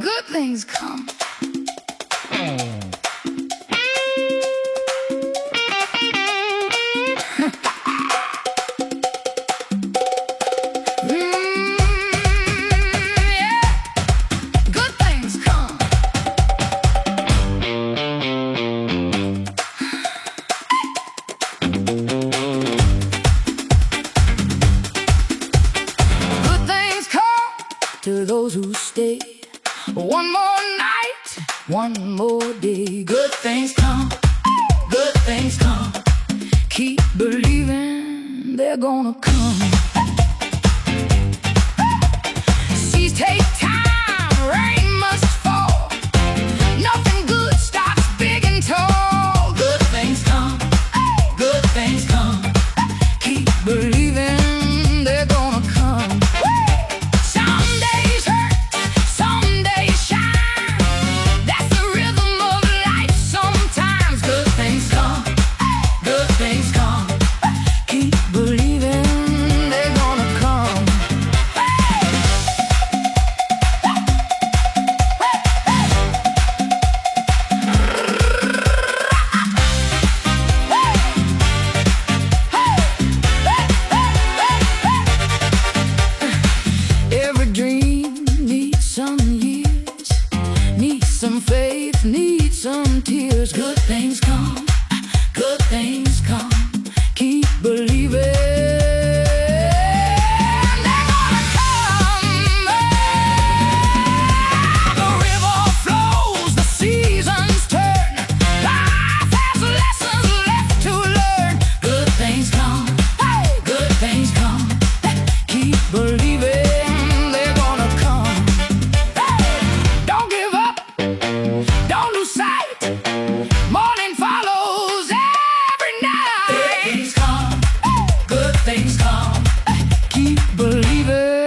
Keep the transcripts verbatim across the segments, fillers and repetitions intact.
good things come. To those who stay one more night, one more day. Good things come, good things come. Keep believing they're gonna come. Seas take time, rain must fall. Nothing good stops big and tall. Good things come, good things come. Keep believing they're gonna come. Some faith, need some tears. Good things come, good things come. Keep believing. Things come, keep believing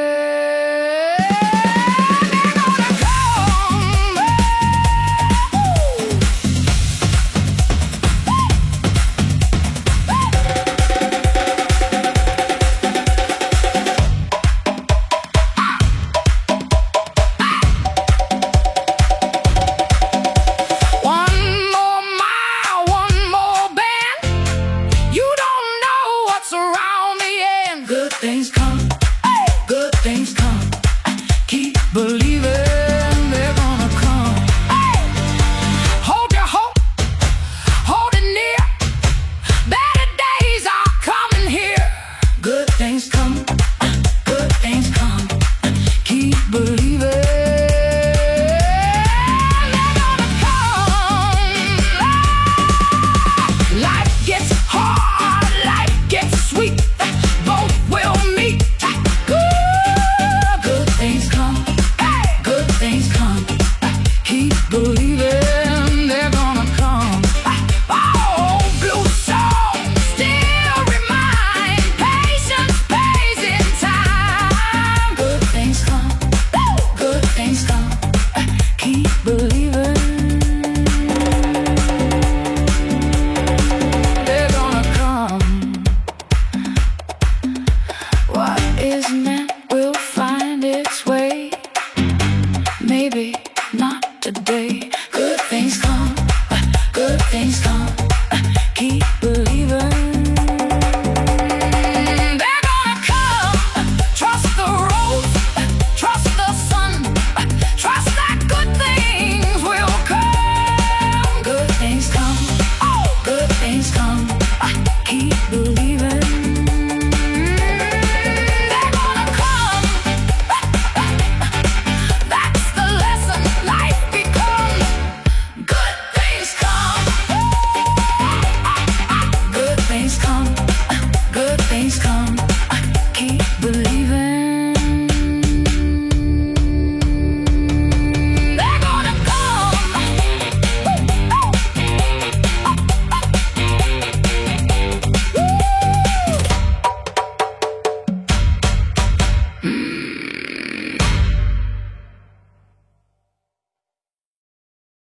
they're gonna come. One more mile, one more bend. You don't know what's around. Good things come, good things come. Keep believing.